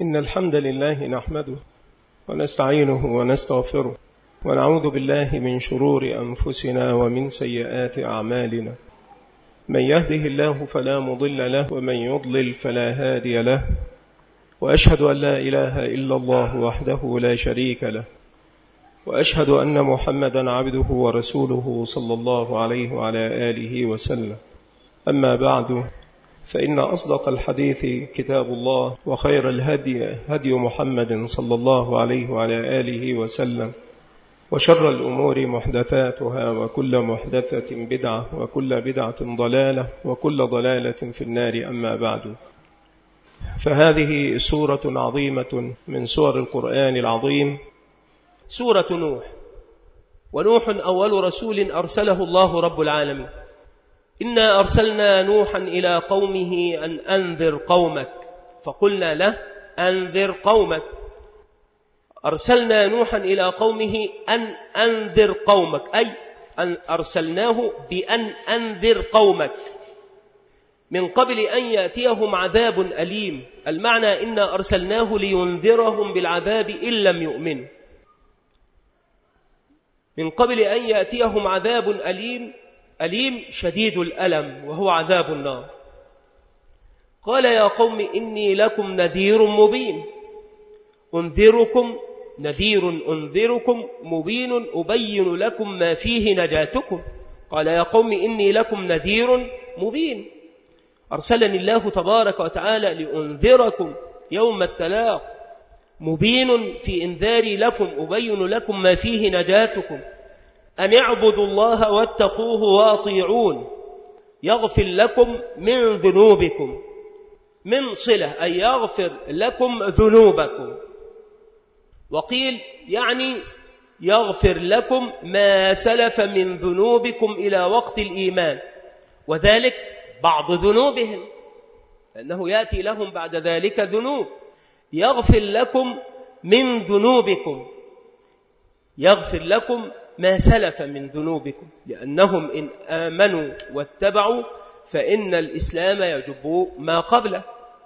إن الحمد لله نحمده ونستعينه ونستغفره ونعوذ بالله من شرور أنفسنا ومن سيئات أعمالنا. من يهده الله فلا مضل له ومن يضلل فلا هادي له، وأشهد أن لا إله إلا الله وحده لا شريك له، وأشهد أن محمدا عبده ورسوله صلى الله عليه وعلى آله وسلم. أما بعد، فإن أصدق الحديث كتاب الله، وخير الهدي هدي محمد صلى الله عليه وعلى آله وسلم، وشر الأمور محدثاتها، وكل محدثة بدعة، وكل بدعة ضلالة، وكل ضلالة في النار. أما بعد، فهذه سورة عظيمة من سور القرآن العظيم، سورة نوح. ونوح أول رسول أرسله الله رب العالمين. إنا أرسلنا نوحا إلى قومه أن أنذر قومك، فقلنا له أنذر قومك. أرسلنا نوحا إلى قومه أن أنذر قومك، أي أن أرسلناه بأن أنذر قومك من قبل أن يأتيهم عذاب أليم. المعنى إنا أرسلناه لينذرهم بالعذاب إن لم يؤمنوا، من قبل أن يأتيهم عذاب أليم شديد الألم، وهو عذاب النار. قال يا قوم إني لكم نذير مبين. أنذركم مبين أبين لكم ما فيه نجاتكم. قال يا قوم إني لكم نذير مبين. أرسلني الله تبارك وتعالى لأنذركم يوم التلاق، مبين في إنذاري لكم أبين لكم ما فيه نجاتكم. أن اعبدوا الله واتقوه وأطيعون يغفر لكم من ذنوبكم. من صلة أي يغفر لكم ذنوبكم. وقيل يعني يغفر لكم ما سلف من ذنوبكم إلى وقت الإيمان، وذلك بعض ذنوبهم، لأنه يأتي لهم بعد ذلك ذنوب. يغفر لكم من ذنوبكم، يغفر لكم ما سلف من ذنوبكم، لأنهم إن آمنوا واتبعوا فإن الإسلام يجب ما قبله.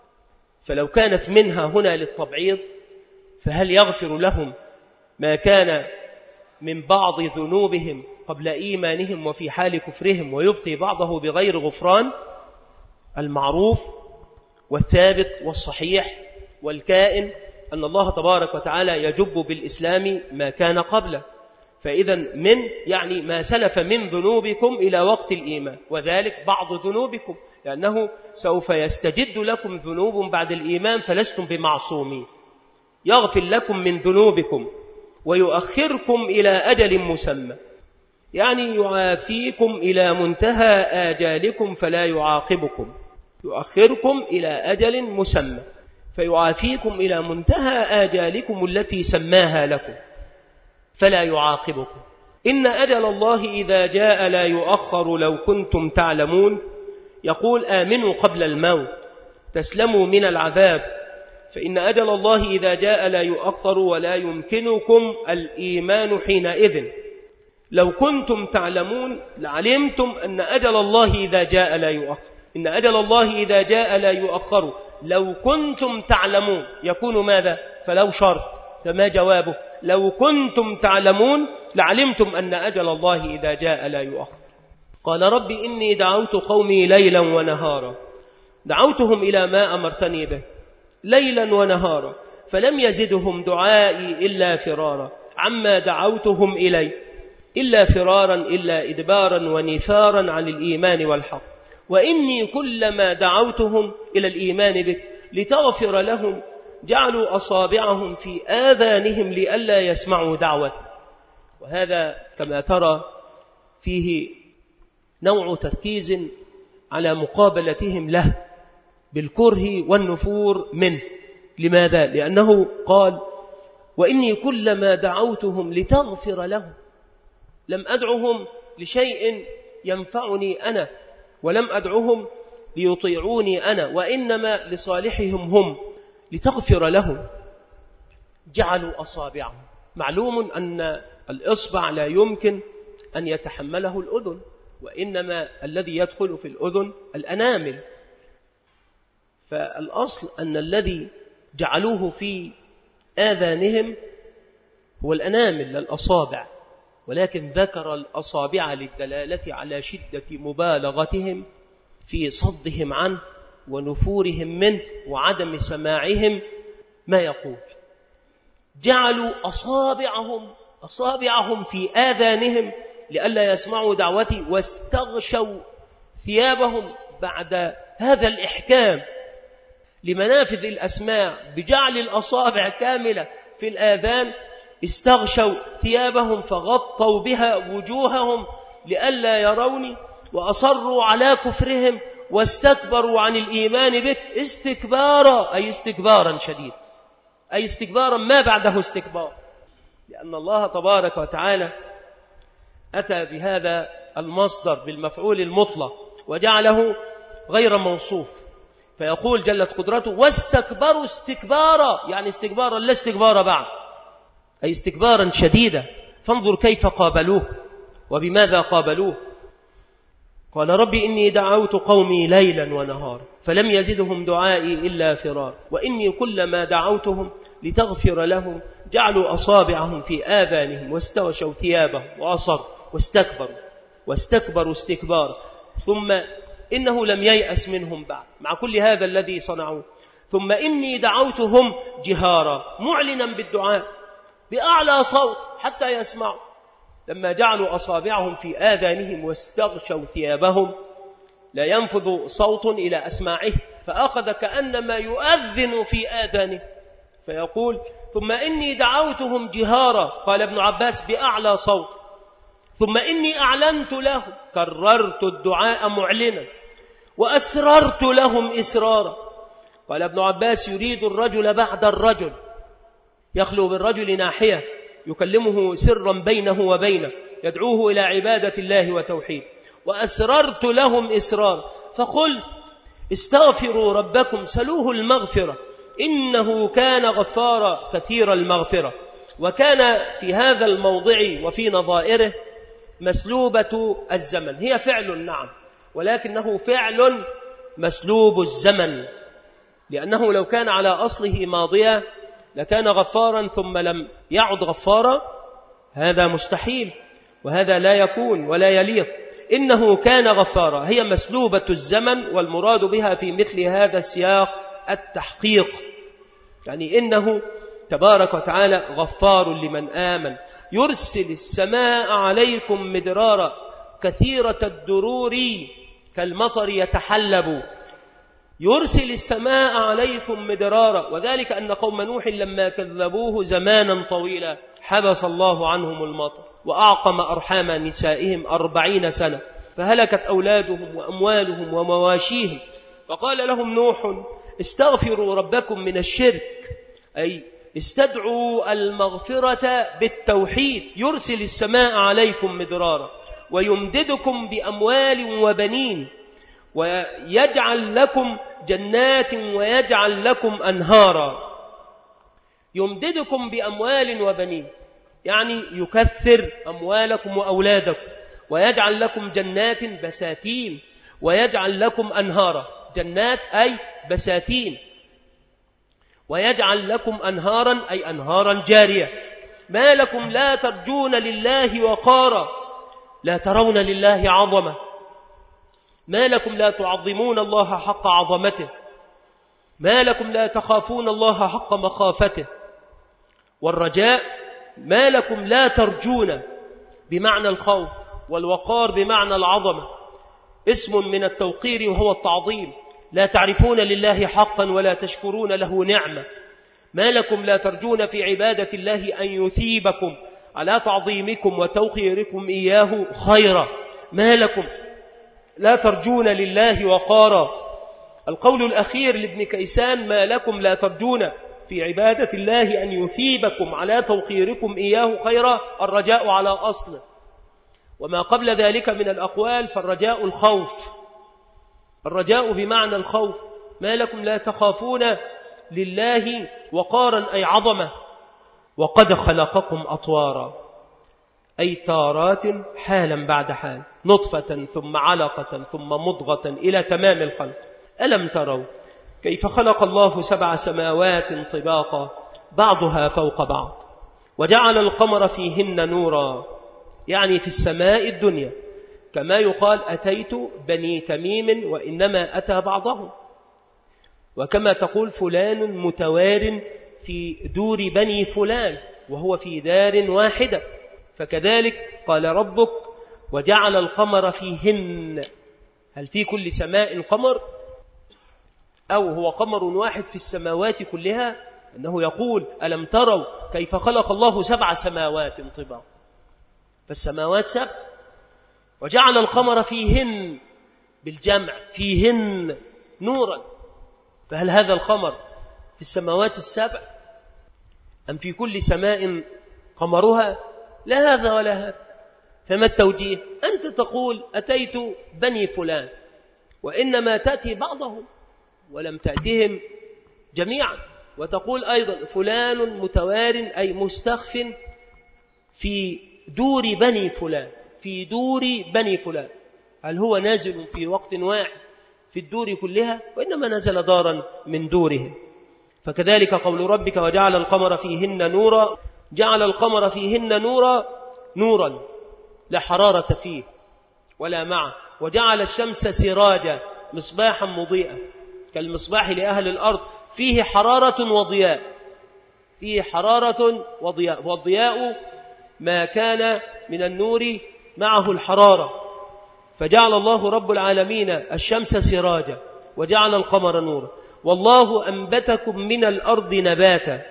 فلو كانت منها هنا للتبعيض، فهل يغفر لهم ما كان من بعض ذنوبهم قبل إيمانهم وفي حال كفرهم، ويبقي بعضه بغير غفران؟ المعروف والثابت والصحيح والكائن أن الله تبارك وتعالى يجب بالإسلام ما كان قبله. فإذا من يعني ما سلف من ذنوبكم إلى وقت الإيمان، وذلك بعض ذنوبكم، لأنه سوف يستجد لكم ذنوب بعد الإيمان فلستم بمعصومين. يغفر لكم من ذنوبكم ويؤخركم إلى أجل مسمى، يعني يعافيكم إلى منتهى آجالكم فلا يعاقبكم. يؤخركم إلى أجل مسمى فيعافيكم إلى منتهى آجالكم التي سماها لكم فلا يعاقبكم. إن أجل الله إذا جاء لا يؤخر لو كنتم تعلمون. يقول آمنوا قبل الموت تسلموا من العذاب، فإن أجل الله إذا جاء لا يؤخر ولا يمكنكم الإيمان حينئذ. لو كنتم تعلمون لعلمتم أن أجل الله إذا جاء لا يؤخر. إن أجل الله إذا جاء لا يؤخر لو كنتم تعلمون يكون ماذا؟ فلو شرط، فما جوابه؟ لو كنتم تعلمون لعلمتم أن أجل الله إذا جاء لا يؤخر. قال رب إني دعوت قومي ليلا ونهارا. دعوتهم إلى ما أمرتني به ليلا ونهارا، فلم يزدهم دعائي إلا فرارا عما دعوتهم إلي، إلا فرارا إلا إدبارا ونفارا عن الإيمان والحق. وإني كلما دعوتهم إلى الإيمان بك لتغفر لهم جعلوا أصابعهم في آذانهم لئلا يسمعوا دعوتي. وهذا كما ترى فيه نوع تركيز على مقابلتهم له بالكره والنفور منه. لماذا؟ لأنه قال وإني كلما دعوتهم لتغفر لهم. لم أدعهم لشيء ينفعني أنا، ولم أدعهم ليطيعوني أنا، وإنما لصالحهم هم، لتغفر لهم. جعلوا أصابعهم. معلوم أن الإصبع لا يمكن أن يتحمله الأذن، وإنما الذي يدخل في الأذن الأنامل. فالأصل أن الذي جعلوه في آذانهم هو الأنامل للأصابع، ولكن ذكر الأصابع للدلالة على شدة مبالغتهم في صدهم عنه ونفورهم منه وعدم سماعهم ما يقول. جعلوا أصابعهم في آذانهم لئلا يسمعوا دعوتي، واستغشوا ثيابهم بعد هذا الإحكام لمنافذ الأسماع بجعل الأصابع كاملة في الآذان. استغشوا ثيابهم فغطوا بها وجوههم لئلا يروني، وأصروا على كفرهم واستكبروا عن الإيمان بك استكبارا، أي استكبارا شديدا، أي استكبارا ما بعده استكبار، لأن الله تبارك وتعالى أتى بهذا المصدر بالمفعول المطلق وجعله غير موصوف، فيقول جلت قدرته واستكبروا استكبارا، يعني استكبارا لا استكبار بعد، أي استكبارا شديدا. فانظر كيف قابلوه وبماذا قابلوه. قال رب إني دعوت قومي ليلا ونهارا فلم يزدهم دعائي إلا فرار، وإني كلما دعوتهم لتغفر لهم جعلوا أصابعهم في آذانهم واستغشوا ثيابهم وأصروا واستكبروا استكبارا، ثم إنه لم ييأس منهم بعد مع كل هذا الذي صنعوه. ثم إني دعوتهم جهارا، معلنا بالدعاء بأعلى صوت حتى يسمعوا. لما جعلوا أصابعهم في آذانهم واستغشوا ثيابهم لا ينفذ صوت إلى أسماعه، فأخذ كأنما يؤذن في آذانه، فيقول ثم إني دعوتهم جهارا، قال ابن عباس بأعلى صوت، ثم إني أعلنت لهم، كررت الدعاء معلنا، وأسررت لهم إسرارا. قال ابن عباس يريد الرجل بعد الرجل، يخلو بالرجل ناحية يكلمه سرا بينه وبينه، يدعوه إلى عبادة الله وتوحيد. وأسررت لهم إسرارا، فقل استغفروا ربكم سلوه المغفرة إنه كان غفارا كثير المغفرة. وكان في هذا الموضع وفي نظائره مسلوبة الزمن، هي فعل نعم، ولكنه فعل مسلوب الزمن، لأنه لو كان على أصله ماضيا لكان غفارا ثم لم يعد غفارا، هذا مستحيل وهذا لا يكون ولا يليق. إنه كان غفارا هي مسلوبة الزمن، والمراد بها في مثل هذا السياق التحقيق، يعني إنه تبارك وتعالى غفار لمن آمن، يرسل السماء عليكم مدرارا كثيرة الدرور كالمطر يتحلب، يرسل السماء عليكم مدرارا. وذلك أن قوم نوح لما كذبوه زمانا طويلا حبس الله عنهم المطر وأعقم أرحام نسائهم 40 سنة، فهلكت أولادهم وأموالهم ومواشيهم. فقال لهم نوح استغفروا ربكم من الشرك، أي استدعوا المغفرة بالتوحيد، يرسل السماء عليكم مدرارا ويمددكم بأموال وبنين ويجعل لكم جنات ويجعل لكم أنهارا. يمددكم بأموال وبنين يعني يكثر أموالكم وأولادكم، ويجعل لكم جنات بساتين ويجعل لكم أنهارا، جنات أي بساتين، ويجعل لكم أنهارا أي أنهارا جارية. ما لكم لا ترجون لله وقارا، لا ترون لله عظمة، ما لكم لا تعظمون الله حق عظمته، ما لكم لا تخافون الله حق مخافته. والرجاء ما لكم لا ترجون بمعنى الخوف، والوقار بمعنى العظمة، اسم من التوقير وهو التعظيم، لا تعرفون لله حقا ولا تشكرون له نعمة. ما لكم لا ترجون في عبادة الله أن يثيبكم على تعظيمكم وتوقيركم إياه خيرا، ما لكم لا ترجون لله وقارا. القول الأخير لابن كيسان ما لكم لا ترجون في عبادة الله أن يثيبكم على توقيركم إياه خيرا، الرجاء على أصله، وما قبل ذلك من الأقوال فالرجاء الخوف، الرجاء بمعنى الخوف. ما لكم لا تخافون لله وقارا أي عظمة، وقد خلقكم أطوارا أي تارات حالا بعد حال، نطفة ثم علقة ثم مضغة إلى تمام الخلق. ألم تروا كيف خلق الله 7 سماوات طباقا بعضها فوق بعض وجعل القمر فيهن نورا، يعني في السماء الدنيا، كما يقال أتيت بني تميم وإنما أتى بعضهم، وكما تقول فلان متوار في دور بني فلان وهو في دار واحدة. فكذلك قال ربك وجعل القمر فيهن، هل في كل سماء قمر أو هو قمر واحد في السماوات كلها؟ أنه يقول ألم تروا كيف خلق الله 7 سماوات طباقا، فالسماوات 7، وجعل القمر فيهن بالجمع فيهن نورا، فهل هذا القمر في السماوات 7 أم في كل سماء قمرها؟ لا هذا ولا هذا. فما التوجيه؟ أنت تقول أتيت بني فلان وإنما تأتي بعضهم ولم تأتهم جميعا، وتقول أيضا فلان متوار أي مستخف في دور بني فلان، في دور بني فلان، هل هو نازل في وقت واحد في الدور كلها؟ وإنما نزل دارا من دورهم. فكذلك قول ربك وجعل القمر فيهن نورا، جعل القمر فيهن نورا لا حرارة فيه ولا معه، وجعل الشمس سراجا مصباحا مضيئا كالمصباح لأهل الأرض، فيه حرارة وضياء، فيه حرارة وضياء، والضياء ما كان من النور معه الحرارة، فجعل الله رب العالمين الشمس سراجا وجعل القمر نورا. والله أنبتكم من الأرض نباتا،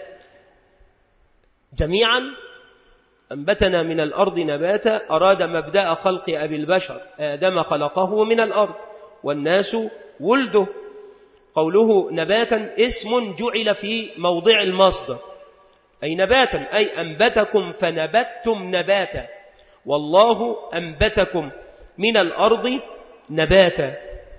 جميعا أنبتنا من الأرض نباتا، أراد مبدأ خلق أبي البشر آدم خلقه من الأرض والناس ولده. قوله نباتا اسم جعل في موضع المصدر، أي نباتا أي أنبتكم فنبتتم نباتا، والله أنبتكم من الأرض نباتا،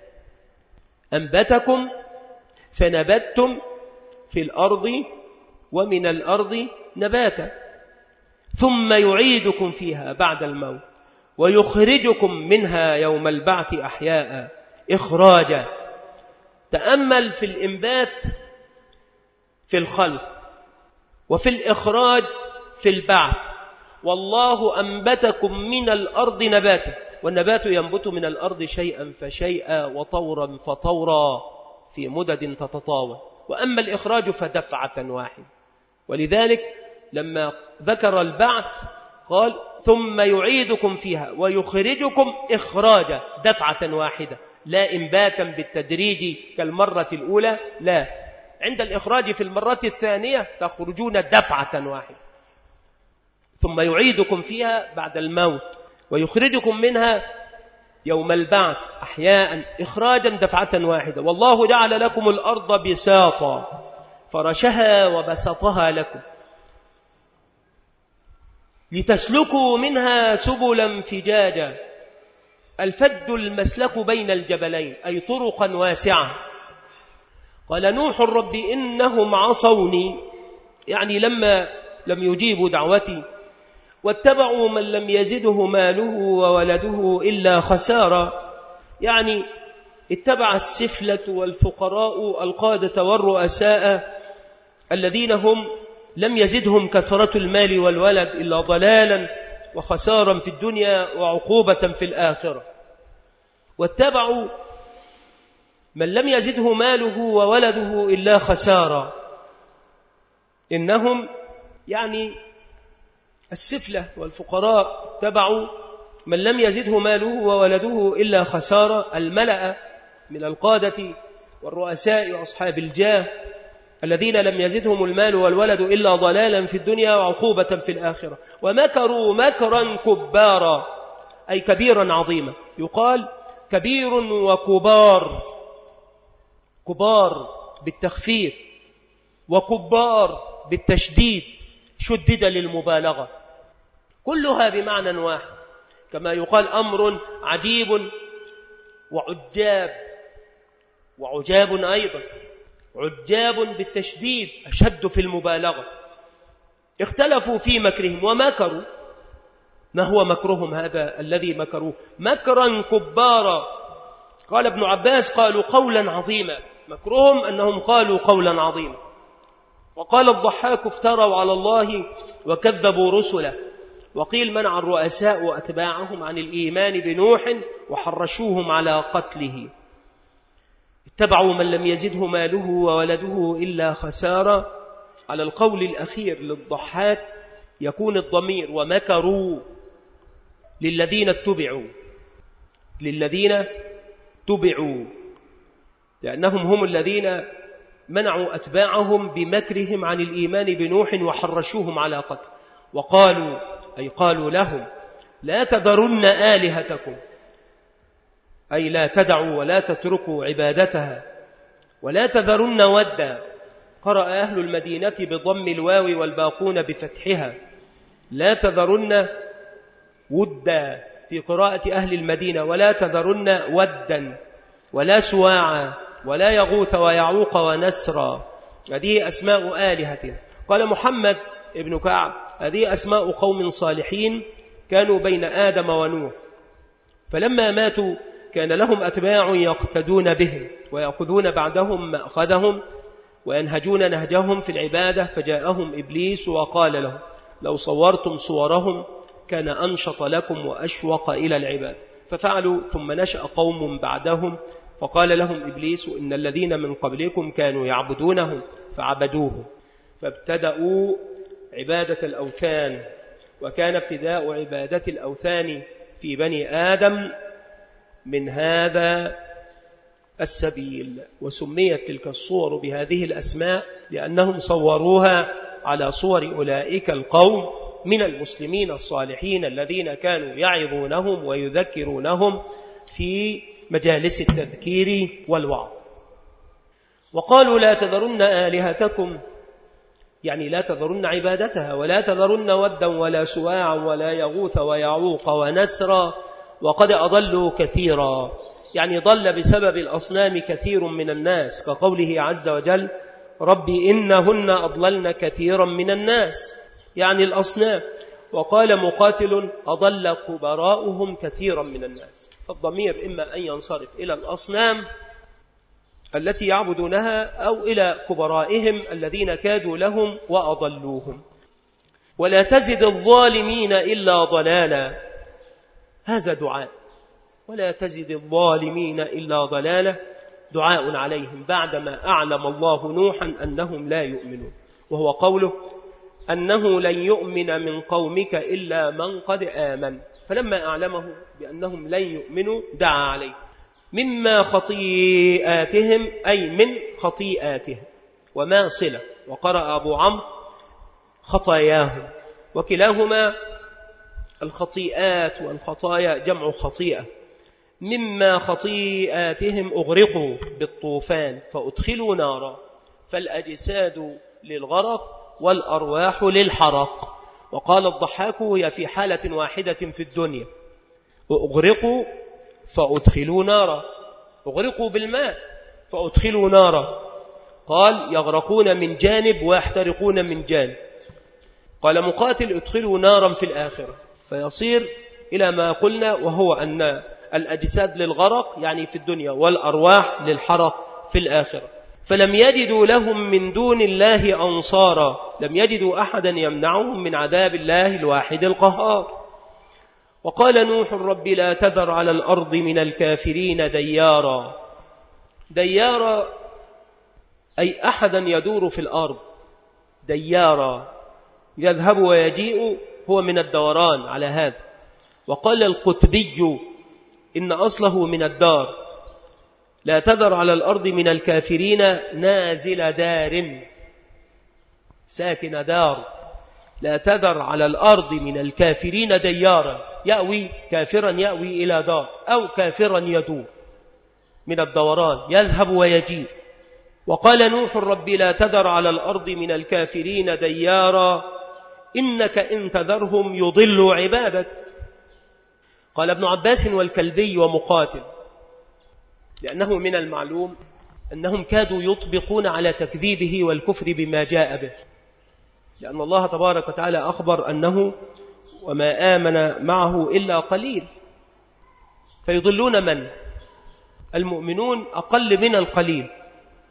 أنبتكم فنبتتم في الأرض ومن الأرض نباتا، ثم يعيدكم فيها بعد الموت ويخرجكم منها يوم البعث أحياء إخراجا. تأمل في الإنبات في الخلق وفي الإخراج في البعث. والله أنبتكم من الأرض نباتا، والنبات ينبت من الأرض شيئا فشيئا وطورا فطورا في مدد تتطاول، وأما الإخراج فدفعة واحدة. ولذلك لما ذكر البعث قال ثم يعيدكم فيها ويخرجكم إخراجا دفعة واحدة، لا إنباتا بالتدريج كالمرة الأولى، لا، عند الإخراج في المرة الثانية تخرجون دفعة واحدة، ثم يعيدكم فيها بعد الموت ويخرجكم منها يوم البعث أحياء إخراجا دفعة واحدة. والله جعل لكم الأرض بساطا فرشها وبسطها لكم لتسلكوا منها سبلا فجاجا. الفج المسلك بين الجبلين أي طرقا واسعة. قال نوح رب إنهم عصوني، يعني لما لم يجيبوا دعوتي، واتبعوا من لم يزده ماله وولده إلا خسارا، يعني اتبع السفلة والفقراء القادة والرؤساء الذين هم لم يزدهم كثرة المال والولد إلا ضلالا وخسارا في الدنيا وعقوبة في الآخرة. واتبعوا من لم يزده ماله وولده إلا خسارا، إنهم يعني السفلة والفقراء اتبعوا من لم يزده ماله وولده إلا خسارا، الملأ من القادة والرؤساء وأصحاب الجاه الذين لم يزدهم المال والولد إلا ضلالا في الدنيا وعقوبة في الآخرة. ومكروا مكرا كبارا أي كبيرا عظيما، يقال كبير وكبار، كبار بالتخفيف وكبار بالتشديد شدد للمبالغة، كلها بمعنى واحد، كما يقال أمر عجيب وعجاب، وعجاب أيضا، عجاب بالتشديد أشد في المبالغة. اختلفوا في مكرهم ومكروا. ما هو مكرهم هذا الذي مكروه؟ مكرا كبارا. قال ابن عباس قالوا قولا عظيما مكرهم أنهم قالوا قولا عظيما. وقال الضحاك افتروا على الله وكذبوا رسله. وقيل منع الرؤساء وأتباعهم عن الإيمان بنوح وحرشوهم على قتله. اتبعوا من لم يزده ماله وولده إلا خسارة. على القول الأخير للضحاك يكون الضمير ومكروا للذين اتبعوا لأنهم هم الذين منعوا أتباعهم بمكرهم عن الإيمان بنوح وحرشوهم على قتل. وقالوا أي قالوا لهم لا تذرن آلهتكم، أي لا تدعوا ولا تتركوا عبادتها، ولا تذرن ودا. قرأ أهل المدينة بضم الواو والباقون بفتحها. لا تذرن ودا في قراءة أهل المدينة، ولا تذرن ودا ولا سواعا ولا يغوث ويعوق ونسرا. هذه أسماء آلهة. قال محمد ابن كعب هذه أسماء قوم صالحين كانوا بين آدم ونوح، فلما ماتوا كان لهم أتباع يقتدون بهم ويأخذون بعدهم مأخذهم وينهجون نهجهم في العبادة. فجاءهم إبليس وقال لهم لو صورتم صورهم كان أنشط لكم وأشوق إلى العبادة. ففعلوا، ثم نشأ قوم بعدهم فقال لهم إبليس إن الذين من قبلكم كانوا يعبدونهم فعبدوه، فابتدأوا عبادة الأوثان. وكان ابتداء عبادة الأوثان في بني آدم من هذا السبيل. وسميت تلك الصور بهذه الأسماء لأنهم صوروها على صور أولئك القوم من المسلمين الصالحين الذين كانوا يعظونهم ويذكرونهم في مجالس التذكير والوعظ. وقالوا لا تذرن آلهتكم، يعني لا تذرن عبادتها، ولا تذرن ودا ولا سواعا ولا يغوث ويعوق ونسرا وقد أضلوا كثيرا. يعني ضل بسبب الأصنام كثير من الناس، كقوله عز وجل ربي إنهن أضللن كثيرا من الناس، يعني الأصنام. وقال مقاتل أضل كبراؤهم كثيرا من الناس. فالضمير إما أن ينصرف إلى الأصنام التي يعبدونها أو إلى كبرائهم الذين كادوا لهم وأضلوهم. ولا تزد الظالمين إلا ضلالا، هذا دعاء. ولا تزد الظالمين إلا ضلالا، دعاء عليهم بعدما أعلم الله نوحا أنهم لا يؤمنون. وهو قوله أنه لن يؤمن من قومك إلا من قد آمن. فلما أعلمه بأنهم لن يؤمنوا دعا عليه مما خطيئاتهم، أي من خطيئاتهم، وما صلة. وقرأ أبو عمرو خطاياهم، وكلاهما الخطيئات والخطايا جمع خطيئة. مما خطيئاتهم أغرقوا بالطوفان فأدخلوا نارا، فالأجساد للغرق والأرواح للحرق. وقال الضحاك هي في حالة واحدة في الدنيا، وأغرقوا فأدخلوا نارا، أغرقوا بالماء فأدخلوا نارا. قال يغرقون من جانب ويحترقون من جانب. قال مقاتل ادخلوا نارا في الآخرة، فيصير إلى ما قلنا، وهو أن الأجساد للغرق يعني في الدنيا، والأرواح للحرق في الآخرة. فلم يجدوا لهم من دون الله أنصارا، لم يجدوا أحدا يمنعهم من عذاب الله الواحد القهار. وقال نوح رب لا تذر على الأرض من الكافرين ديارا. ديارا أي أحدا يدور في الأرض، ديارا يذهب ويجيء، هو من الدوران على هذا. وقال القطبي إن أصله من الدار، لا تذر على الأرض من الكافرين نازل دار، ساكن دار. لا تذر على الأرض من الكافرين ديارا، يأوي كافرا يأوي إلى دار، أو كافرا يدور من الدوران يذهب ويجيء. وقال نوح رب لا تذر على الأرض من الكافرين ديارا إنك إن تذرهم يضلوا عبادك. قال ابن عباس والكلبي ومقاتل لأنه من المعلوم أنهم كادوا يطبقون على تكذيبه والكفر بما جاء به، لأن الله تبارك وتعالى أخبر أنه وما آمن معه إلا قليل. فيضلون من؟ المؤمنون أقل من القليل،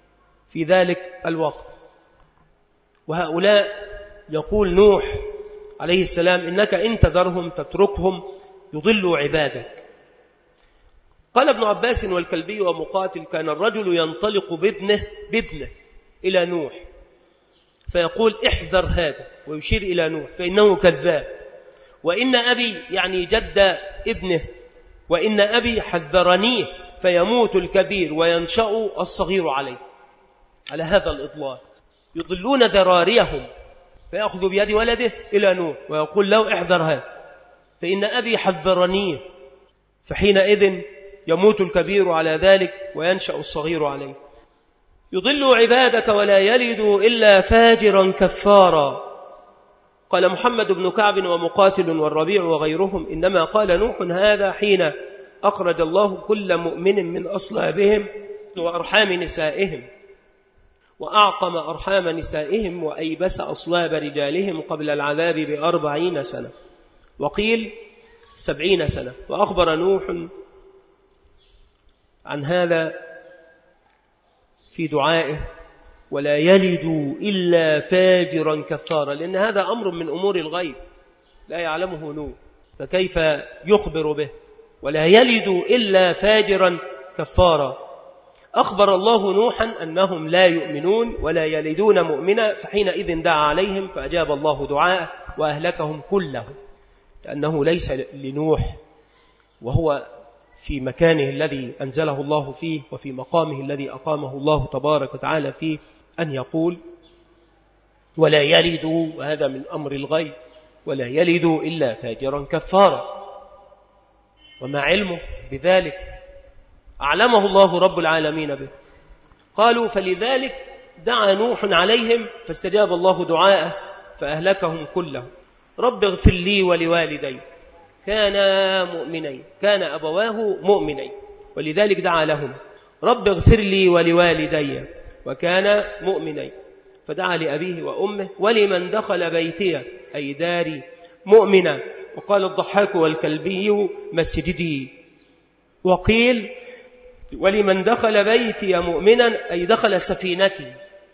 في ذلك الوقت. وهؤلاء يقول نوح عليه السلام إنك إن تذرهم تتركهم يضلوا عبادك. قال ابن عباس والكلبي ومقاتل كان الرجل ينطلق بابنه إلى نوح فيقول احذر هذا ويشير إلى نوح فإنه كذاب، وإن أبي يعني جد ابنه، وإن أبي حذرنيه فيموت الكبير وينشأ الصغير عليه. على هذا الإضلال يضلون ذراريهم، فيأخذ بيد ولده إلى نوح ويقول له احذر هذا فإن أبي حذرنيه، فحينئذ يموت الكبير على ذلك وينشأ الصغير عليه. يضل عبادك ولا يلد إلا فاجرا كفارا. قال محمد بن كعب ومقاتل والربيع وغيرهم إنما قال نوح هذا حين أخرج الله كل مؤمن من أصلابهم وأرحام نسائهم، وأعقم أرحام نسائهم وأيبس أصلاب رجالهم قبل العذاب ب40 سنة، وقيل 70 سنة. وأخبر نوح عن هذا في دعائه ولا يلد إلا فاجرا كفارا، لأن هذا أمر من أمور الغيب لا يعلمه نوح، فكيف يخبر به؟ ولا يلد إلا فاجرا كفارا. أخبر الله نوحا أنهم لا يؤمنون ولا يلدون مؤمنا، فحينئذ دعا عليهم فأجاب الله دعاءه وأهلكهم كلهم، لأنه ليس لنوح وهو في مكانه الذي أنزله الله فيه وفي مقامه الذي أقامه الله تبارك وتعالى فيه أن يقول ولا يلد، وهذا من أمر الغيب، ولا يلد إلا فاجرا كفارا. وما علمه بذلك أعلمه الله رب العالمين به. قالوا فلذلك دعا نوح عليهم فاستجاب الله دعاءه فأهلكهم كلهم. رب اغفر لي ولوالدي كانا مؤمنين، كان أبواه مؤمنين ولذلك دعا لهم رب اغفر لي ولوالدي وكان مؤمنين، فدعا لأبيه وأمه ولمن دخل بيتي أي داري مؤمنا. وقال الضحاك والكلبي مسجدي، وقيل ولمن دخل بيتي مؤمنا أي دخل سفينتي،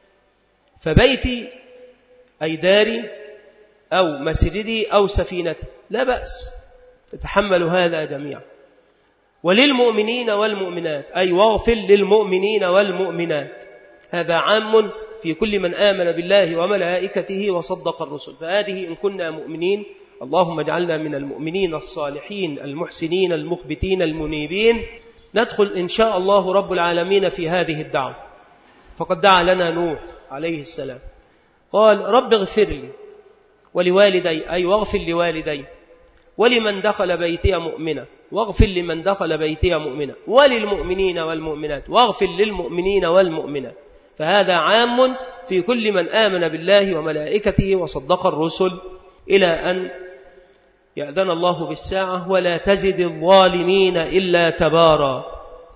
فبيتي أي داري أو مسجدي أو سفينتي لا بأس، تتحمل هذا جميعا. وللمؤمنين والمؤمنات أي واغفر للمؤمنين والمؤمنات، هذا عام في كل من آمن بالله وملائكته وصدق الرسل. فهذه إن كنا مؤمنين اللهم اجعلنا من المؤمنين الصالحين المحسنين المخبتين المنيبين، ندخل إن شاء الله رب العالمين في هذه الدعوة. فقد دعا لنا نوح عليه السلام قال رب اغفر لي ولوالدي أي واغفر لوالدي ولمن دخل بيتي مؤمنا، واغفر لمن دخل بيتي مؤمنا، وللمؤمنين والمؤمنات واغفر للمؤمنين والمؤمنات. فهذا عام في كل من آمن بالله وملائكته وصدق الرسل، إلى أن يأذن الله بالساعة ولا تزد الظالمين إلا تبارا،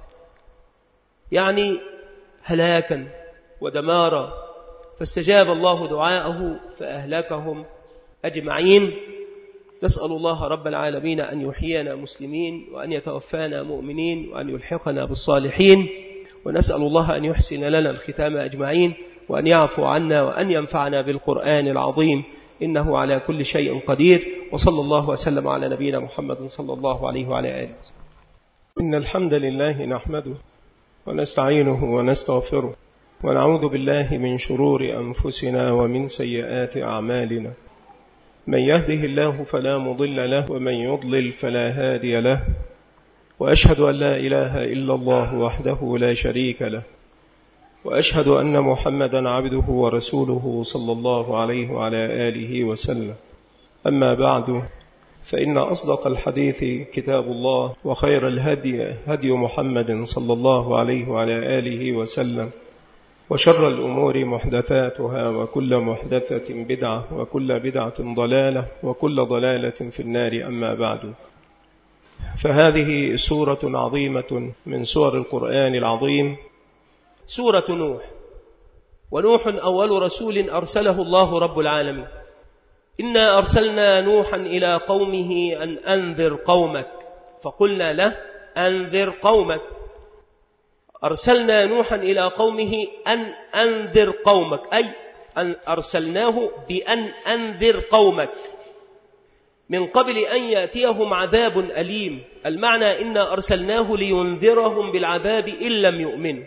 يعني هلاكا ودمارا. فاستجاب الله دعاءه فأهلكهم أجمعين. نسأل الله رب العالمين أن يحيينا مسلمين وأن يتوفانا مؤمنين وأن يلحقنا بالصالحين، ونسأل الله أن يحسن لنا الختام أجمعين وأن يعفو عنا وأن ينفعنا بالقرآن العظيم إنه على كل شيء قدير. وصلى الله وسلم على نبينا محمد صلى الله عليه وعلى آله. إن الحمد لله نحمده ونستعينه ونستغفره ونعوذ بالله من شرور أنفسنا ومن سيئات أعمالنا، من يهده الله فلا مضل له ومن يضلل فلا هادي له، وأشهد أن لا إله إلا الله وحده لا شريك له، وأشهد أن محمدا عبده ورسوله صلى الله عليه وعلى آله وسلم. أما بعد، فإن أصدق الحديث كتاب الله، وخير الهدي هدي محمد صلى الله عليه وعلى آله وسلم، وشر الأمور محدثاتها وكل محدثة بدعة وكل بدعة ضلالة وكل ضلالة في النار. أما بعد، فهذه سورة عظيمة من سور القرآن العظيم، سورة نوح. ونوح أول رسول أرسله الله رب العالمين. إنا أرسلنا نوحا إلى قومه أن أنذر قومك، فقلنا له أنذر قومك. أرسلنا نوحا إلى قومه أن أنذر قومك، أي أن أرسلناه بأن أنذر قومك من قبل أن يأتيهم عذاب أليم. المعنى إنا أرسلناه لينذرهم بالعذاب إن لم يؤمنوا،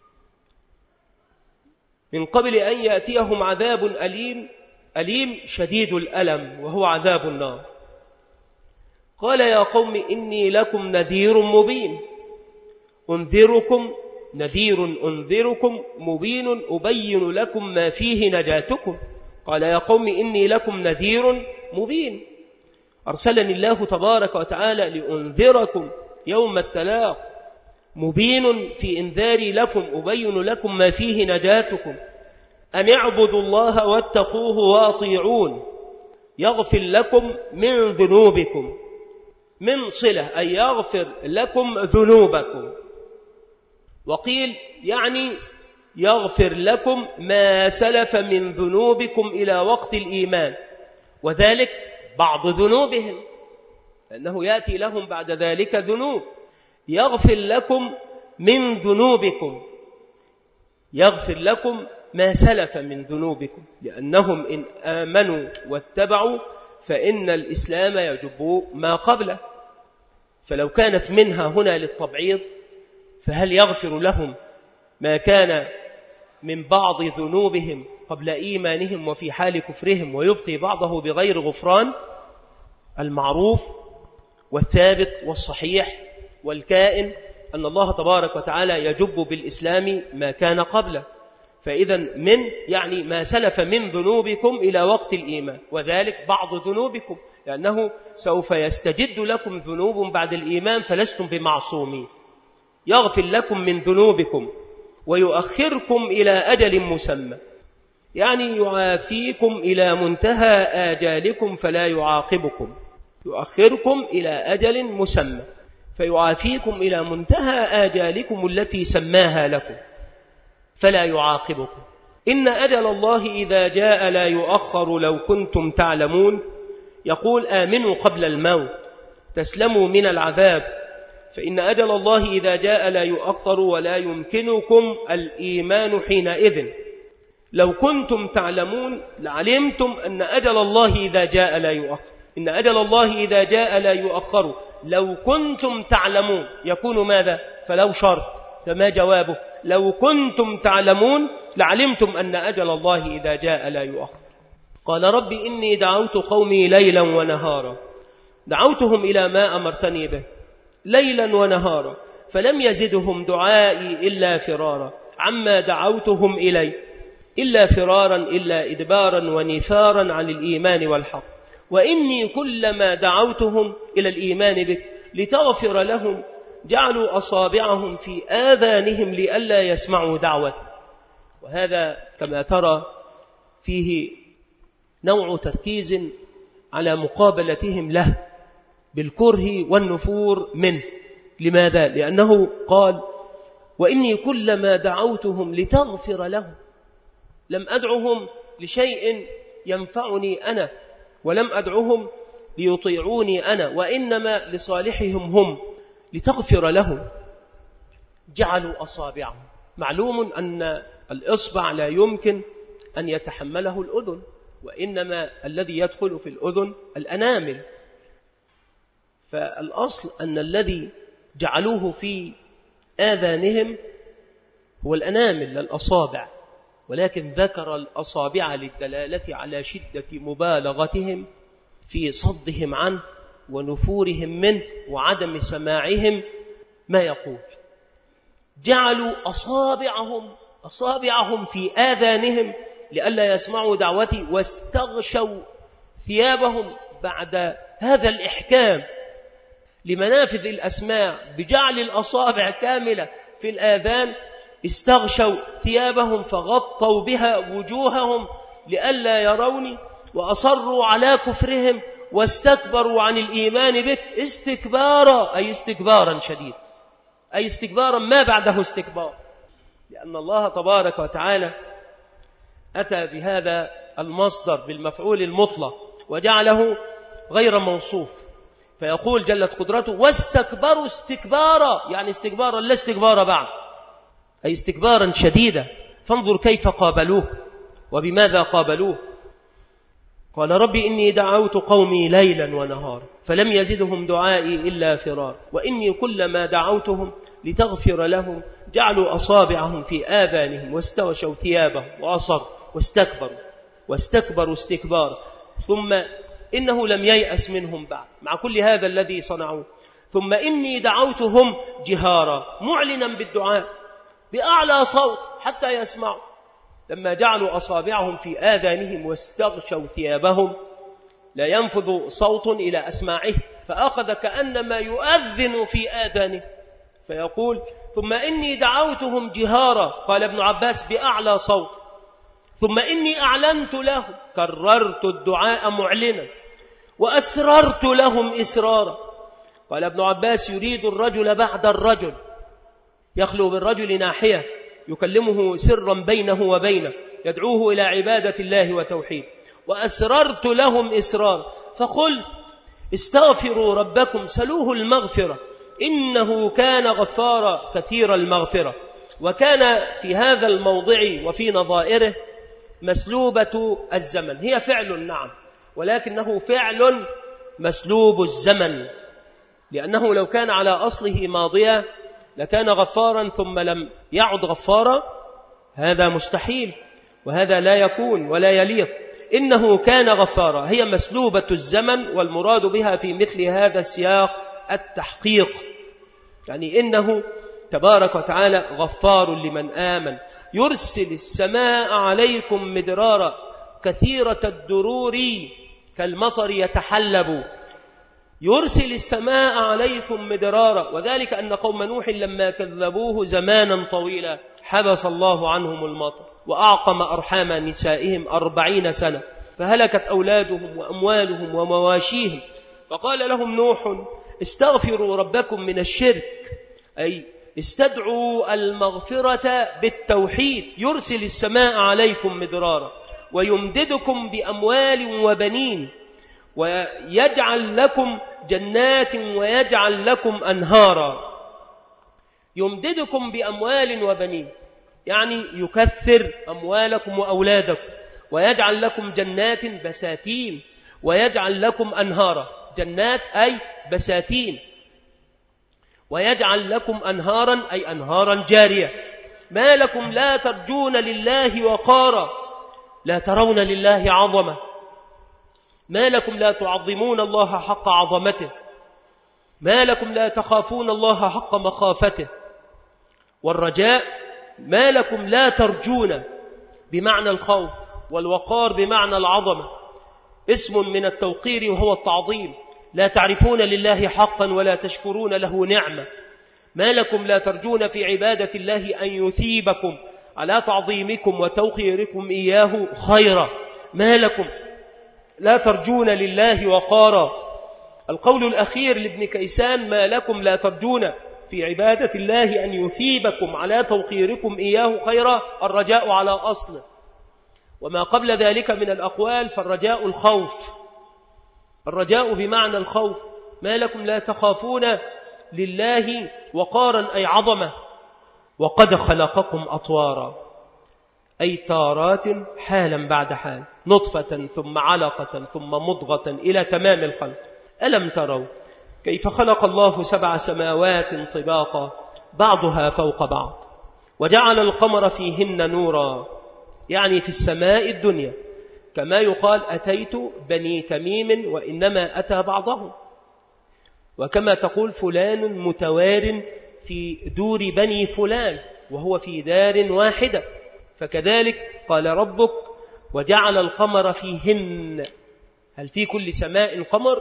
من قبل أن يأتيهم عذاب أليم شديد الألم وهو عذاب النار. قال يا قوم إني لكم نذير مبين. أنذركم مبين أبين لكم ما فيه نجاتكم. قال يا قوم إني لكم نذير مبين. أرسلني الله تبارك وتعالى لأنذركم يوم التلاق، مبين في إنذاري لكم أبين لكم ما فيه نجاتكم. أن اعبدوا الله واتقوه وأطيعون يغفر لكم من ذنوبكم. من صلة أي يغفر لكم ذنوبكم. وقيل يعني يغفر لكم ما سلف من ذنوبكم إلى وقت الإيمان، وذلك بعض ذنوبهم، لأنه يأتي لهم بعد ذلك ذنوب. يغفر لكم من ذنوبكم، يغفر لكم ما سلف من ذنوبكم، لأنهم إن آمنوا واتبعوا فإن الإسلام يجب ما قبله. فلو كانت منها هنا للتبعيض فهل يغفر لهم ما كان من بعض ذنوبهم قبل إيمانهم وفي حال كفرهم ويبقي بعضه بغير غفران؟ المعروف والثابت والصحيح والكائن أن الله تبارك وتعالى يجب بالإسلام ما كان قبله. فإذا من يعني ما سلف من ذنوبكم إلى وقت الإيمان، وذلك بعض ذنوبكم، لأنه سوف يستجد لكم ذنوب بعد الإيمان فلستم بمعصومين. يغفر لكم من ذنوبكم ويؤخركم إلى أجل مسمى، يعني يعافيكم إلى منتهى آجالكم فلا يعاقبكم. يؤخركم إلى أجل مسمى فيعافيكم إلى منتهى آجالكم التي سماها لكم فلا يعاقبكم. إن أجل الله إذا جاء لا يؤخر لو كنتم تعلمون. يقول آمنوا قبل الموت تسلموا من العذاب، فإن أجل الله إذا جاء لا يؤخر ولا يمكنكم الإيمان حينئذ. لو كنتم تعلمون لعلمتم أن أجل الله إذا جاء لا يؤخر. إن أجل الله إذا جاء لا يؤخر. لو كنتم تعلمون يكون ماذا؟ فلو شرط، فما جوابه؟ لو كنتم تعلمون لعلمتم أن أجل الله إذا جاء لا يؤخر. قال رب إني دعوت قومي ليلا ونهارا. دعوتهم إلى ما أمرتني به ليلا ونهارا فلم يزدهم دعائي إلا فرارا عما دعوتهم إليه، إلا فرارا إلا إدبارا ونفارا عن الإيمان والحق. وإني كلما دعوتهم إلى الإيمان بك لتغفر لهم جعلوا أصابعهم في آذانهم لئلا يسمعوا دعوتي. وهذا كما ترى فيه نوع تركيز على مقابلتهم له بالكره والنفور منه. لماذا؟ لأنه قال وإني كلما دعوتهم لتغفر لهم. لم أدعهم لشيء ينفعني أنا، ولم أدعهم ليطيعوني أنا، وإنما لصالحهم هم، لتغفر لهم. جعلوا أصابعهم. معلوم أن الإصبع لا يمكن أن يتحمله الأذن، وإنما الذي يدخل في الأذن الأنامل. فالأصل أن الذي جعلوه في آذانهم هو الأنامل لا الأصابع، ولكن ذكر الأصابع للدلالة على شدة مبالغتهم في صدهم عنه ونفورهم منه وعدم سماعهم ما يقول. جعلوا أصابعهم في آذانهم لئلا يسمعوا دعوتي، واستغشوا ثيابهم بعد هذا الإحكام لمنافذ الأسماع بجعل الأصابع كاملة في الآذان. استغشوا ثيابهم فغطوا بها وجوههم لئلا يروني، وأصروا على كفرهم واستكبروا عن الإيمان بك استكبارا، أي استكبارا شديدا، أي استكبارا ما بعده استكبار. لأن الله تبارك وتعالى أتى بهذا المصدر بالمفعول المطلق وجعله غير موصوف، فيقول جلت قدرته واستكبروا استكبارا، يعني استكبارا لا استكبار بعد. أي استكبارا شديدا. فانظر كيف قابلوه وبماذا قابلوه. قال رب إني دعوت قومي ليلا ونهارا فلم يزدهم دعائي إلا فرار وإني كلما دعوتهم لتغفر لهم جعلوا أصابعهم في آذانهم واستغشوا ثيابهم وأصروا واستكبروا استكبارا ثم إنه لم ييأس منهم بعد مع كل هذا الذي صنعوه. ثم إني دعوتهم جهارا معلنا بالدعاء بأعلى صوت حتى يسمعوا لما جعلوا أصابعهم في آذانهم واستغشوا ثيابهم لا ينفذ صوت إلى أسماعه فأخذ كأنما يؤذن في آذانه فيقول ثم إني دعوتهم جهارا قال ابن عباس بأعلى صوت ثم إني أعلنت لهم كررت الدعاء معلنا وأسررت لهم إسرارا. قال ابن عباس يريد الرجل بعد الرجل يخلو بالرجل ناحية يكلمه سرا بينه وبينه يدعوه إلى عبادة الله وتوحيد وأسررت لهم إسرار فقل استغفروا ربكم سلوه المغفرة إنه كان غفارا كثير المغفرة. وكان في هذا الموضع وفي نظائره مسلوبة الزمن هي فعل نعم ولكنه فعل مسلوب الزمن لأنه لو كان على أصله ماضيا لكان غفارا ثم لم يعد غفارا هذا مستحيل وهذا لا يكون ولا يليق. إنه كان غفارا هي مسلوبة الزمن والمراد بها في مثل هذا السياق التحقيق يعني إنه تبارك وتعالى غفار لمن آمن يرسل السماء عليكم مدرارا كثيرة الدرور كالمطر يتحلب يرسل السماء عليكم مدرارا وذلك أن قوم نوح لما كذبوه زمانا طويلا حبس الله عنهم المطر وأعقم أرحام نسائهم 40 سنة فهلكت أولادهم وأموالهم ومواشيهم فقال لهم نوح استغفروا ربكم من الشرك أي استدعوا المغفرة بالتوحيد يرسل السماء عليكم مدرارا ويمددكم بأموال وبنين ويجعل لكم جنات ويجعل لكم أنهارا. يمددكم بأموال وبنين يعني يكثر أموالكم وأولادكم ويجعل لكم جنات بساتين ويجعل لكم أنهارا جنات أي بساتين ويجعل لكم أنهارا أي أنهارا جارية. ما لكم لا ترجون لله وقارا لا ترون لله عظمة ما لكم لا تعظمون الله حق عظمته ما لكم لا تخافون الله حق مخافته. والرجاء ما لكم لا ترجون بمعنى الخوف والوقار بمعنى العظمة اسم من التوقير وهو التعظيم لا تعرفون لله حقا ولا تشكرون له نعمة. ما لكم لا ترجون في عبادة الله أن يثيبكم على تعظيمكم وتوقيركم إياه خيرا ما لكم لا ترجون لله وقارا. القول الأخير لابن كيسان ما لكم لا ترجون في عبادة الله أن يثيبكم على توقيركم إياه خيرا الرجاء على أصله وما قبل ذلك من الأقوال فالرجاء الخوف الرجاء بمعنى الخوف ما لكم لا تخافون لله وقارا أي عظمة وقد خلقكم أطوارا أي تارات حالا بعد حال نطفة ثم علقة ثم مضغة إلى تمام الخلق. ألم تروا كيف خلق الله 7 سماوات طباقا بعضها فوق بعض وجعل القمر فيهن نورا يعني في السماء الدنيا كما يقال أتيت بني تميم وإنما أتى بعضهم وكما تقول فلان متوار في دور بني فلان وهو في دار واحدة فكذلك قال ربك وجعل القمر فيهن هل في كل سماء قمر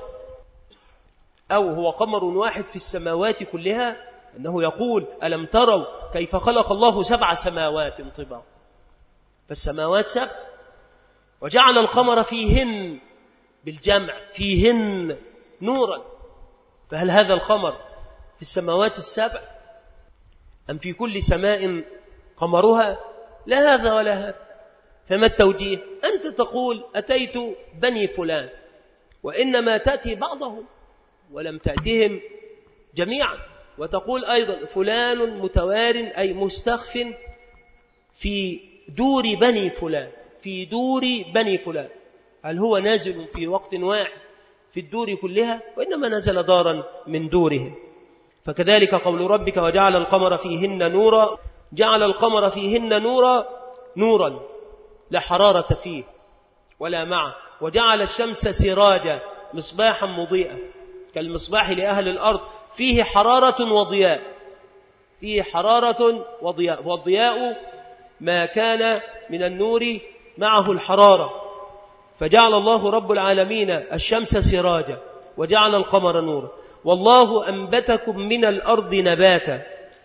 أو هو قمر واحد في السماوات كلها أنه يقول ألم تروا كيف خلق الله 7 سماوات طباقا فالسماوات 7 وجعل القمر فيهن بالجمع فيهن نورا فهل هذا القمر في السماوات 7 أم في كل سماء قمرها لا هذا ولا هذا. فما التوجيه أنت تقول أتيت بني فلان وإنما تأتي بعضهم ولم تأتهم جميعا وتقول أيضا فلان متوار أي مستخف في دور بني فلان، في دور بني فلان. هل هو نازل في وقت واحد في الدور كلها، وإنما نزل دارا من دورهم. فكذلك قول ربك وجعل القمر فيهن نورا، جعل القمر فيهن نورا لا حرارة فيه ولا معه، وجعل الشمس سراجا مصباحا مضيئا كالمصباح لأهل الأرض فيه حرارة وضياء، فيه حرارة وضياء، والضياء ما كان من النور معه الحرارة. فجعل الله رب العالمين الشمس سراجا وجعل القمر نورا. والله أنبتكم من الأرض نباتا،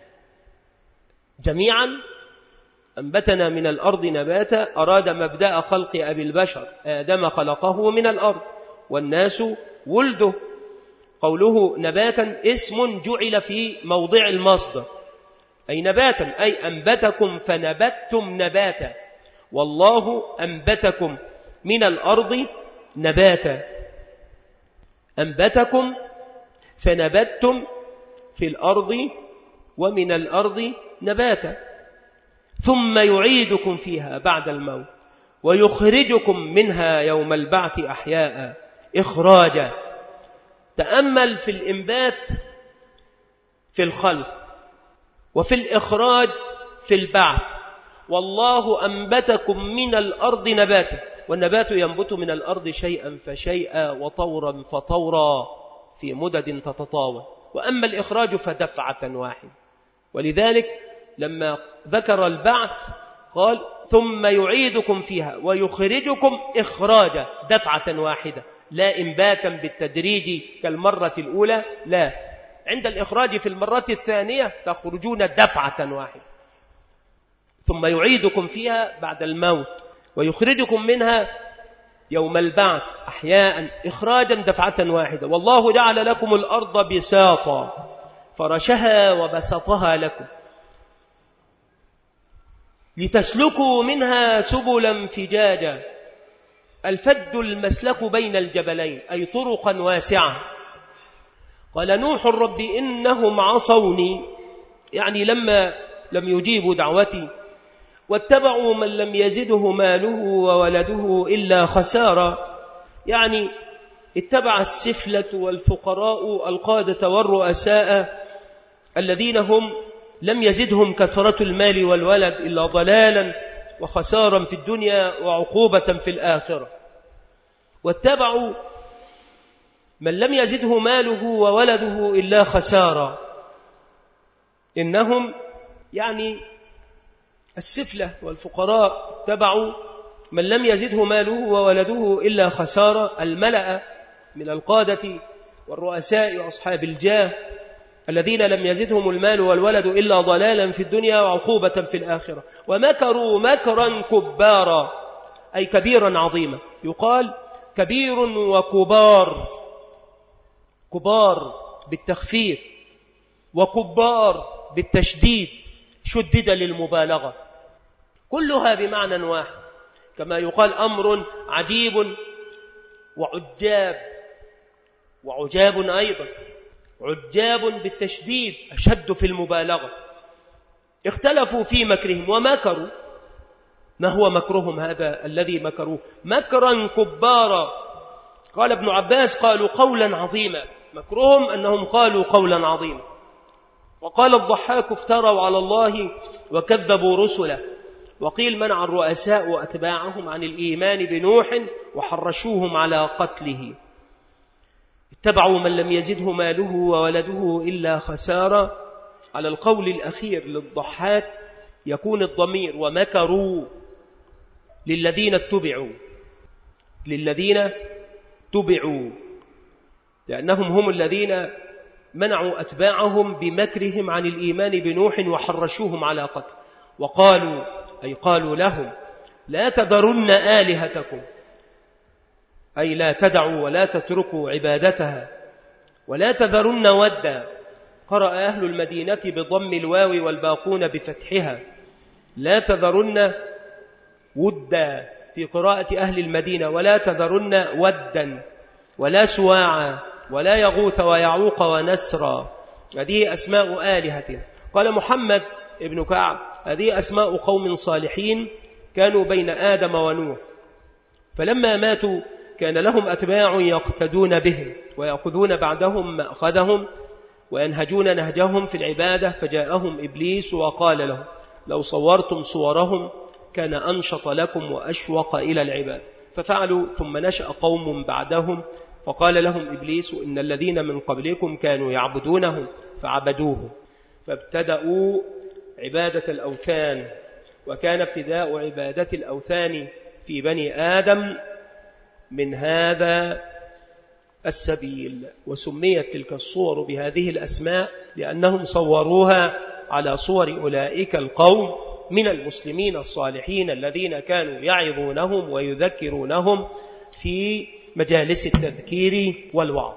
جميعا أنبتنا من الأرض نباتا أراد مبدأ خلق أبي البشر آدم خلقه من الأرض والناس ولده. قوله نباتا اسم جعل في موضع المصدر، أي نباتا أي أنبتكم فنبتتم نباتا، والله أنبتكم من الأرض نباتا، أنبتكم فنبتتم في الأرض ومن الأرض نباتا، ثم يعيدكم فيها بعد الموت ويخرجكم منها يوم البعث أحياء إخراجا. تأمل في الإنبات في الخلق وفي الإخراج في البعث. والله أنبتكم من الأرض نباتا، والنبات ينبت من الأرض شيئا فشيئا وطورا فطورا في مدد تتطاول، وأما الإخراج فدفعة واحدة. ولذلك لما ذكر البعث قال ثم يعيدكم فيها ويخرجكم إخراجا دفعة واحدة، لا إنباتا بالتدريج كالمرة الأولى، لا، عند الإخراج في المرة الثانية تخرجون دفعة واحدة. ثم يعيدكم فيها بعد الموت ويخرجكم منها يوم البعث أحياء إخراجا دفعة واحدة. والله جعل لكم الأرض بساطا فرشها وبسطها لكم لتسلكوا منها سبلا فجاجا. الفج المسلك بين الجبلين أي طرقا واسعة. قال نوح رب إنهم عصوني، يعني لما لم يجيبوا دعوتي، واتبعوا من لم يزده ماله وولده إلا خسارة، يعني اتبع السفلة والفقراء القادة والرؤساء الذين هم لم يزدهم كثرة المال والولد إلا ضلالا وخسارا في الدنيا وعقوبة في الآخرة. واتبعوا من لم يزده ماله وولده إلا خسارا، إنهم يعني السفلة والفقراء اتبعوا من لم يزده ماله وولده إلا خسارا، الملأ من القادة والرؤساء وأصحاب الجاه الذين لم يزدهم المال والولد إلا ضلالا في الدنيا وعقوبة في الآخرة. ومكروا مكرا كبارا أي كبيرا عظيما، يقال كبير وكبار، كبار بالتخفيف وكبار بالتشديد شدد للمبالغة، كلها بمعنى واحد، كما يقال أمر عجيب وعجاب، وعجاب أيضا، عجاب بالتشديد أشد في المبالغة. اختلفوا في مكرهم ومكروا. ما هو مكرهم هذا الذي مكروه؟ مكرا كبارا. قال ابن عباس قالوا قولا عظيما، مكرهم أنهم قالوا قولا عظيما. وقال الضحاك افتروا على الله وكذبوا رسله. وقيل منع الرؤساء وأتباعهم عن الإيمان بنوح وحرشوهم على قتله. اتبعوا من لم يزده ماله وولده إلا خسارة. على القول الأخير للضحاك يكون الضمير ومكروا للذين اتبعوا، للذين تبعوا، لأنهم هم الذين منعوا أتباعهم بمكرهم عن الإيمان بنوح وحرشوهم على قتل. وقالوا أي قالوا لهم لا تذرن آلهتكم، أي لا تدعوا ولا تتركوا عبادتها، ولا تذرن ودا. قرأ أهل المدينة بضم الواو والباقون بفتحها، لا تذرن ودا في قراءة أهل المدينة، ولا تذرن ودا ولا سواعا ولا يغوث ويعوق ونسرا هذه أسماء آلهة. قال محمد ابن كعب هذه أسماء قوم صالحين كانوا بين آدم ونوح، فلما ماتوا كان لهم أتباع يقتدون بهم ويأخذون بعدهم مأخذهم وينهجون نهجهم في العبادة، فجاءهم إبليس وقال لهم لو صورتم صورهم كان أنشط لكم وأشوق إلى العبادة، ففعلوا. ثم نشأ قوم بعدهم فقال لهم إبليس إن الذين من قبلكم كانوا يعبدونهم فعبدوه، فابتدأوا عبادة الأوثان، وكان ابتداء عبادة الأوثان في بني آدم من هذا السبيل. وسميت تلك الصور بهذه الأسماء لأنهم صوروها على صور أولئك القوم من المسلمين الصالحين الذين كانوا يعظونهم ويذكرونهم في مجالس التذكير والوعظ.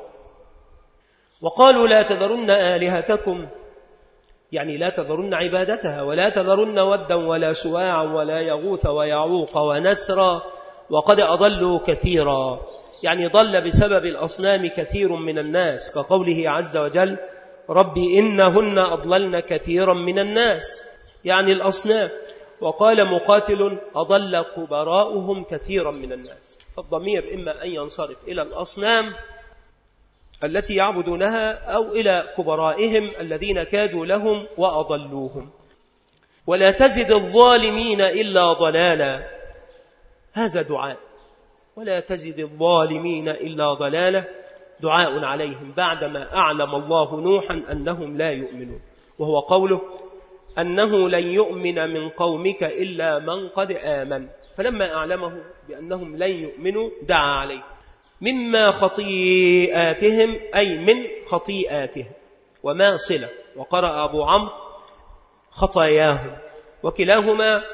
وقالوا لا تذرن آلهتكم، يعني لا تذرن عبادتها، ولا تذرن ودا ولا سواعا ولا يغوث ويعوق ونسرا وقد أضلوا كثيرا، يعني ضل بسبب الأصنام كثير من الناس، كقوله عز وجل ربي إنهن أضللن كثيرا من الناس، يعني الأصنام. وقال مقاتل أضل كبراؤهم كثيرا من الناس، فالضمير إما أن ينصرف إلى الأصنام التي يعبدونها أو إلى كبرائهم الذين كادوا لهم وأضلوهم. ولا تزد الظالمين إلا ضلالا، هذا دعاء، ولا تزد الظالمين إلا ضلالا، دعاء عليهم بعدما أعلم الله نوحا أنهم لا يؤمنون، وهو قوله أنه لن يؤمن من قومك إلا من قد آمن، فلما أعلمه بأنهم لن يؤمنوا دعا عليه مما خطيئاتهم، أي من خطيئاتهم، وما صلة، وقرأ أبو عمرو خطاياهم، وكلاهما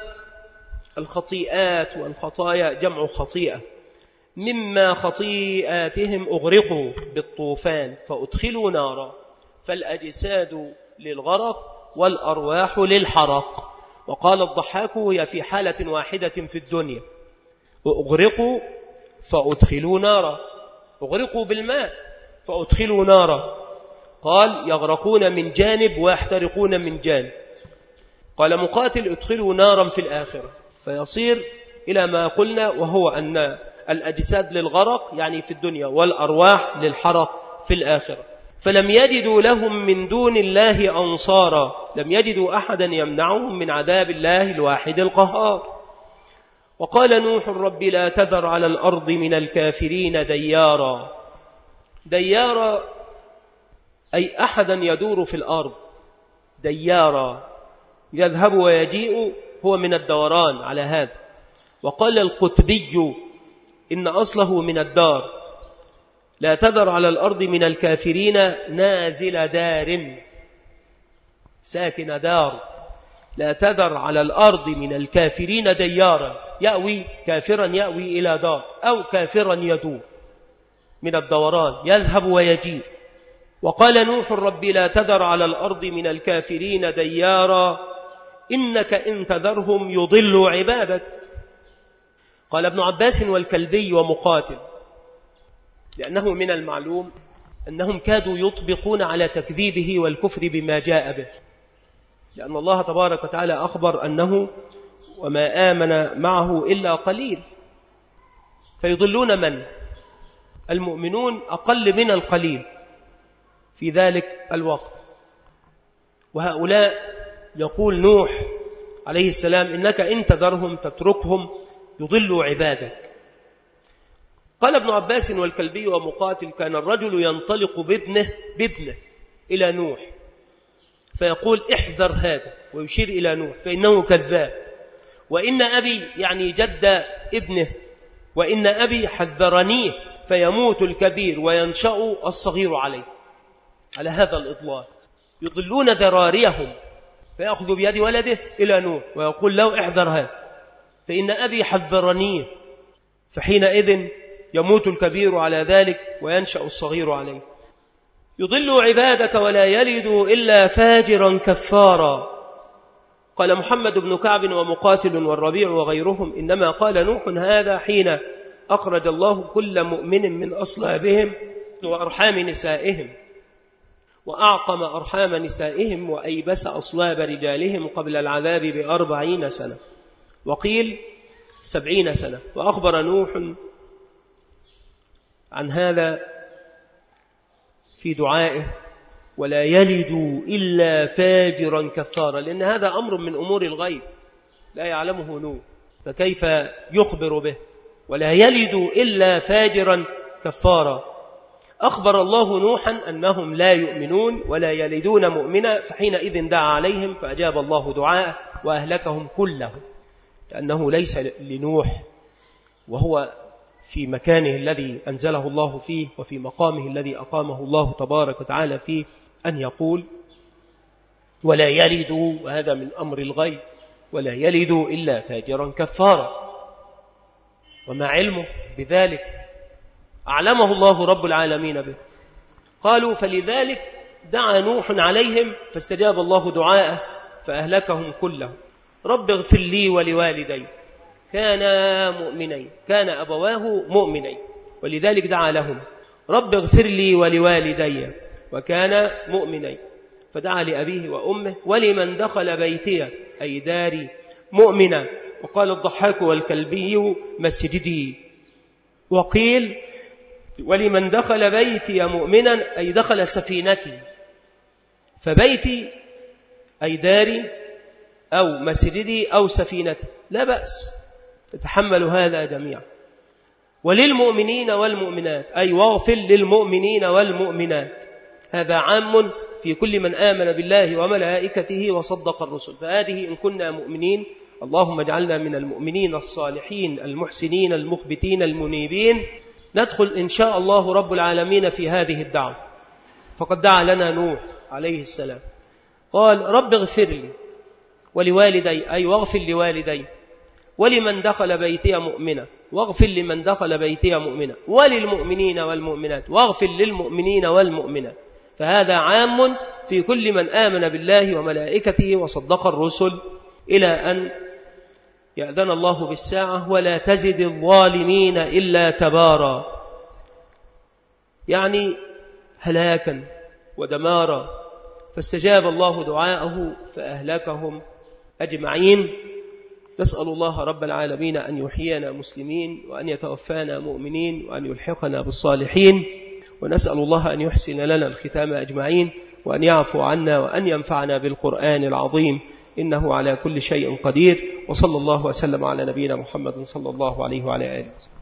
الخطيئات والخطايا جمع خطيئة. مما خطيئاتهم أغرقوا بالطوفان فأدخلوا نارا، فالأجساد للغرق والأرواح للحرق. وقال الضحاك هي في حالة واحدة في الدنيا، وأغرقوا فأدخلوا نارا، أغرقوا بالماء فأدخلوا نارا، قال يغرقون من جانب ويحترقون من جانب. قال مقاتل ادخلوا نارا في الآخرة، فيصير إلى ما قلنا، وهو أن الأجساد للغرق يعني في الدنيا، والأرواح للحرق في الآخرة. فلم يجدوا لهم من دون الله أنصارا، لم يجدوا أحدا يمنعهم من عذاب الله الواحد القهار. وقال نوح رب لا تذر على الأرض من الكافرين ديارا، ديارا أي أحدا يدور في الأرض، ديارا يذهب ويجيء، هو من الدوران على هذا. وقال القطبي إن أصله من الدار، لا تذر على الأرض من الكافرين نازل دار، ساكن دار، لا تذر على الأرض من الكافرين ديارا، يأوي كافرا يأوي إلى دار، أو كافرا يدور من الدوران يذهب ويجيء. وقال نوح رب لا تذر على الأرض من الكافرين ديارا إنك إن تذرهم يضلوا عبادك. قال ابن عباس والكلبي ومقاتل لأنه من المعلوم أنهم كادوا يطبقون على تكذيبه والكفر بما جاء به، لأن الله تبارك وتعالى أخبر أنه وما آمن معه إلا قليل، فيضلون من؟ المؤمنون أقل من القليل في ذلك الوقت. وهؤلاء يقول نوح عليه السلام إنك إن تذرهم تتركهم يضلوا عبادك. قال ابن عباس والكلبي ومقاتل كان الرجل ينطلق بابنه إلى نوح فيقول احذر هذا، ويشير إلى نوح فإنه كذاب، وإن أبي يعني جد ابنه، وإن أبي حذرنيه فيموت الكبير وينشأ الصغير عليه. على هذا الإضلال يضلون ذراريهم، فيأخذ بيد ولده إلى نوح ويقول له احذر هذا فإن أبي حذرنيه، فحينئذ يموت الكبير على ذلك وينشأ الصغير عليه. يضل عبادك ولا يلد إلا فاجرا كفارا. قال محمد بن كعب ومقاتل والربيع وغيرهم إنما قال نوح هذا حين أخرج الله كل مؤمن من أصلابهم وأرحام نسائهم. وأعقم أرحام نسائهم وأيبس أصلاب رجالهم قبل العذاب ب40 سنة، وقيل 70 سنة. وأخبر نوح عن هذا في دعائه: ولا يلد إلا فاجرا كفارا، لأن هذا أمر من أمور الغيب لا يعلمه نوح، فكيف يخبر به؟ ولا يلد إلا فاجرا كفارا. أخبر الله نوحا أنهم لا يؤمنون ولا يلدون مؤمنا، فحينئذ دعا عليهم فأجاب الله دعاءه وأهلكهم كلهم، لأنه ليس لنوح وهو في مكانه الذي أنزله الله فيه وفي مقامه الذي أقامه الله تبارك وتعالى فيه أن يقول ولا يلد، وهذا من أمر الغيب، ولا يلد إلا فاجرا كفارا. وما علمه بذلك؟ أعلمه الله رب العالمين به. قالوا فلذلك دعا نوح عليهم فاستجاب الله دعاءه فأهلكهم كلهم. رب اغفر لي ولوالدي، كانا مؤمنين، كان أبواه مؤمنين، ولذلك دعا لهم رب اغفر لي ولوالدي وكان مؤمنين، فدعا لأبيه وأمه ولمن دخل بيتي أي داري مؤمنا. وقال الضحاك والكلبي مسجدي. وقيل ولمن دخل بيتي مؤمنا أي دخل سفينتي، فبيتي أي داري أو مسجدي أو سفينتي لا بأس، تتحمل هذا جميعا. وللمؤمنين والمؤمنات أي واغفر للمؤمنين والمؤمنات، هذا عام في كل من آمن بالله وملائكته وصدق الرسل. فهذه إن كنا مؤمنين، اللهم اجعلنا من المؤمنين الصالحين المحسنين المخبتين المنيبين، ندخل إن شاء الله رب العالمين في هذه الدعوة. فقد دعا لنا نوح عليه السلام، قال رب اغفر لي ولوالدي أي واغفر لوالدي، ولمن دخل بيتي مؤمنا، واغفر لمن دخل بيتي مؤمنا، وللمؤمنين والمؤمنات، واغفر للمؤمنين والمؤمنات. فهذا عام في كل من آمن بالله وملائكته وصدق الرسل، إلى أن يأذن الله بالساعة ولا تزد الظالمين إلا تبارا، يعني هلاكا ودمارا. فاستجاب الله دعاءه فأهلكهم أجمعين. نسأل الله رب العالمين أن يحيينا مسلمين، وأن يتوفانا مؤمنين، وأن يلحقنا بالصالحين. ونسأل الله أن يحسن لنا الختام أجمعين، وأن يعفو عنا، وأن ينفعنا بالقرآن العظيم، إنه على كل شيء قدير. وصلى الله وسلم على نبينا محمد صلى الله عليه وعلى آله وسلم.